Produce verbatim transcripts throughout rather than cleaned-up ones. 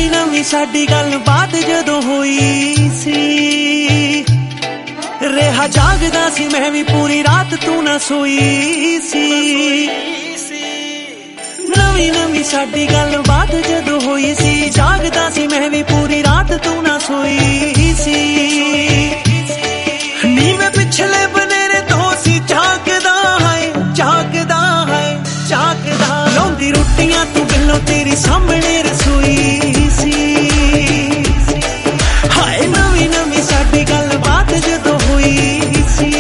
ਨਵੀਂ ਨਵੀਂ ਸਾਡੀ ਗੱਲਬਾਤ ਜਦੋਂ ਹੋਈ ਸੀ, ਰਿਹਾ ਜਾਗਦਾ ਸੀ ਮੈਂ ਵੀ ਪੂਰੀ ਰਾਤ ਤੂੰ ਨਾ ਸੋਈ ਸੀ। ਨਵੀਂ ਨਵੀਂ ਸਾਡੀ ਗੱਲਬਾਤ ਜਦੋਂ ਹੋਈ ਸੀ, ਜਾਗਦਾ ਸੀ ਮੈਂ ਵੀ ਪੂਰੀ ਰਾਤ ਤੂੰ ਨਾ ਸੋਈ ਸੀ। ਨੀ ਮੈਂ ਪਿਛਲੇ ਬਨੇਰੇ ਤੋਂ ਸੀ ਝਾਕਦਾ ਹੈ, ਝਾਕਦਾ ਹੈ, ਝਾਕਦਾ। ਲਾਉਂਦੀ ਰੋਟੀਆਂ ਤੂੰ ਬਿੱਲੋਂ ਤੇਰੀ ਸਾਹਮਣੇ ਰਸੋਈ ਸੀ। ਹਾਏ ਨਵੀਂ ਨਵੀਂ ਸਾਡੀ ਗੱਲਬਾਤ ਜਦੋਂ ਹੋਈ ਸੀ।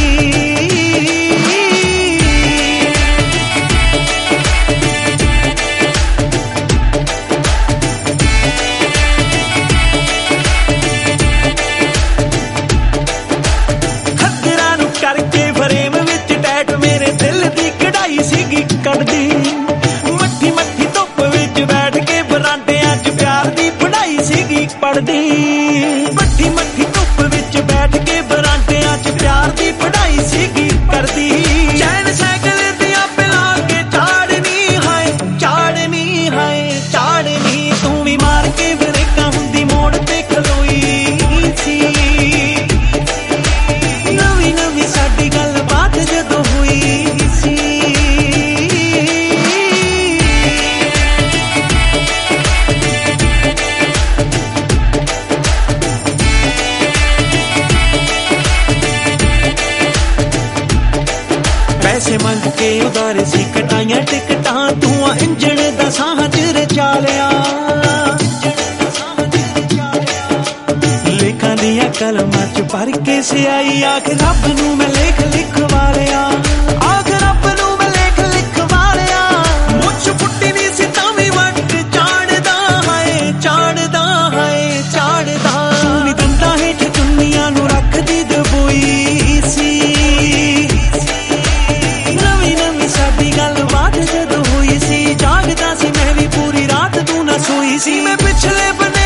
ਖੱਦਰਾਂ ਨੂੰ ਕਰਕੇ ਫਰੇਮ ਵਿੱਚ ਟੈਟ ਮੇਰੇ ਦਿਲ ਦੀ ਕਢਾਈ ਸੀਗੀ ਕੱਢਦੀ। ਮੱਠੀ ਮੱਠੀ ਧੁੱਪ ਵਿੱਚ ਬੈਠ ਕੇ ਬਰਾਂਡਿਆਂ 'ਚ ਪਿਆਰ ਦੀ ਪੜ੍ਹਾਈ ਸੀਗੀ ਪੜ੍ਹਦੀ। ਮੱਠੀ ਮੱਠੀ ਧੁੱਪ ਵਿੱਚ ਬੈਠ ਕੇ ਬਰਾਂਡਿਆਂ 'ਚ ਪਿਆਰ ਦੀ ਪੜ੍ਹਾਈ ਸੀਗੀ ਕਰਦੀ। ਚੈਨ ਸਾਈਕਲ ਦੀਆਂ ਪਿਲਾ ਕੇ ਚਾੜਨੀ ਹੈ, ਚਾੜਨੀ ਹੈ, ਚਾੜਨੀ। ਤੂੰ ਵੀ ਮਾਰ ਕੇ ਬਰੇਕਾਂ ਹੁੰਦੀ ਮੋੜ ਤੇ ਖਲੋਈ ਸੀ। ਨਵੀਂ ਨਵੀਂ ਸਾਡੀ ਗੱਲਬਾਤ ਜਦੋਂ ਹੋਈ ਸੀ। ਪੈਸੇ ਮੰਗ ਕੇ ਉਧਾਰੇ ਸੀ ਕਟਾਈਆਂ ਟਿਕਟਾਂ, ਤੂੰ ਆ ਇੰਜਣ ਦਾ ਸਾਹ ਚ ਰਚਾ ਲਿਆ। ਲੇਖਾਂ ਦੀਆਂ ਕਲਮਾਂ ਚ ਭਰ ਕੇ ਸਿਆਈ, ਆਖ ਰੱਬ ਨੂੰ ਮੈਂ ਲੇਖ ਲਿਖਵਾ ਲਿਆ। ਆਖ ਰੱਬ ਨੂੰ ਮੈਂ ਲੇਖ ਲਿਖਵਾ ਲਿਆ। ਮੁੱਛ ਫੁੱਟੀ ਨਹੀਂ ਸੀ ਤਾਂ ਵੀ ਵੱਟ ਚਾੜਦਾ ਹੈ, ਚਾੜਦਾ ਹੈ, ਚਾੜਦਾ। ਤੂੰ ਨੀ ਦੰਦਾਂ ਹੇਠ ਚੁੰਨੀਆਂ ਨੂੰ ਰੱਖਦੀ ਦਬੋਈ ਸੀ। ਨਵੀਂ ਨਵੀਂ ਸਾਡੀ ਗੱਲਬਾਤ ਜਦੋਂ ਹੋਈ ਸੀ, ਜਾਗਦਾ ਸੀ ਮੈਂ ਵੀ ਪੂਰੀ ਰਾਤ ਤੂੰ ਨਾ ਸੋਈ ਸੀ। ਮੈਂ ਪਿਛਲੇ ਬਨੇ